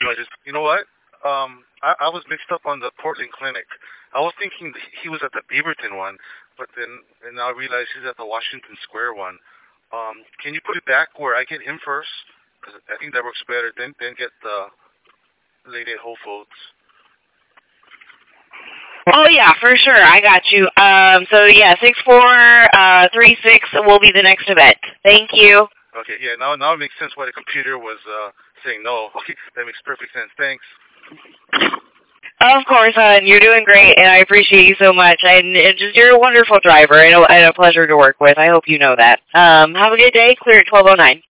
I just, you know what? I was mixed up on the Portland clinic. I was thinking that he was at the Beaverton one, but then and now I realize he's at the Washington Square one. Can you put it back where I get him first? 'Cause I think that works better. Then get the lady at Whole Foods. Oh yeah, for sure. I got you. So yeah, 6436 will be the next event. Thank you. Okay, yeah. Now it makes sense why the computer was saying no. Okay, that makes perfect sense. Thanks. Of course, hon. You're doing great, and I appreciate you so much. And you're a wonderful driver and a pleasure to work with. I hope you know that. Have a good day. Clear at 12:09.